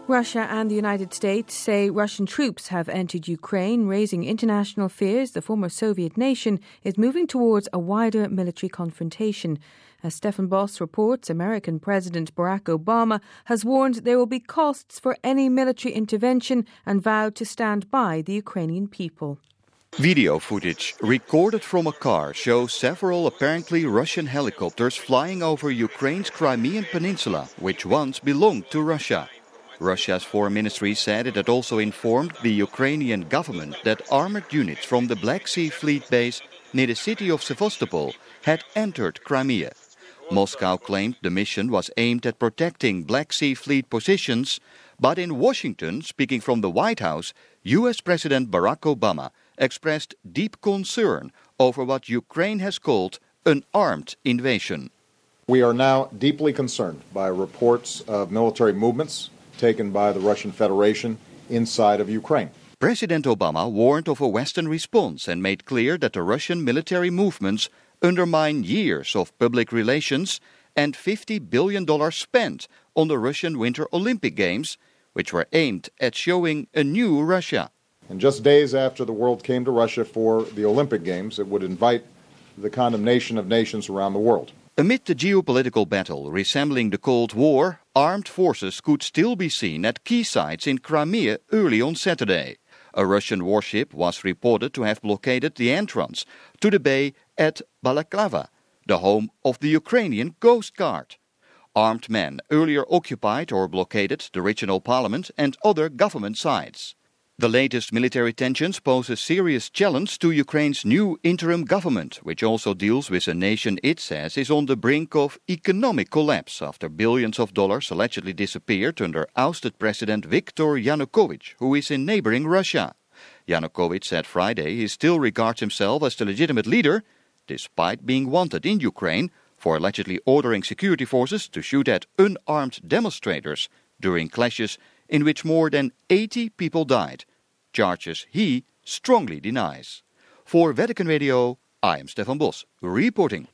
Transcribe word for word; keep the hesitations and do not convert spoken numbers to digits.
Russia and the United States say Russian troops have entered Ukraine, raising international fears the former Soviet nation is moving towards a wider military confrontation. As Stefan Boss reports, American President Barack Obama has warned there will be costs for any military intervention and vowed to stand by the Ukrainian people. Video footage recorded from a car shows several apparently Russian helicopters flying over Ukraine's Crimean Peninsula, which once belonged to Russia. Russia's foreign ministry said it had also informed the Ukrainian government that armored units from the Black Sea Fleet base near the city of Sevastopol had entered Crimea. Moscow claimed the mission was aimed at protecting Black Sea Fleet positions, but in Washington, speaking from the White House, U S President Barack Obama expressed deep concern over what Ukraine has called an armed invasion. We are now deeply concerned by reports of military movements taken by the Russian Federation inside of Ukraine. President Obama warned of a Western response and made clear that the Russian military movements undermine years of public relations and fifty billion dollars spent on the Russian Winter Olympic Games, which were aimed at showing a new Russia. And just days after the world came to Russia for the Olympic Games, it would invite the condemnation of nations around the world. Amid the geopolitical battle resembling the Cold War, armed forces could still be seen at key sites in Crimea early on Saturday. A Russian warship was reported to have blockaded the entrance to the bay at Balaklava, the home of the Ukrainian Coast Guard. Armed men earlier occupied or blockaded the regional parliament and other government sites. The latest military tensions pose a serious challenge to Ukraine's new interim government, which also deals with a nation it says is on the brink of economic collapse after billions of dollars allegedly disappeared under ousted President Viktor Yanukovych, who is in neighboring Russia. Yanukovych said Friday he still regards himself as the legitimate leader, despite being wanted in Ukraine for allegedly ordering security forces to shoot at unarmed demonstrators during clashes in which more than eighty people died, charges he strongly denies. For Vatican Radio, I am Stefan Boss, reporting.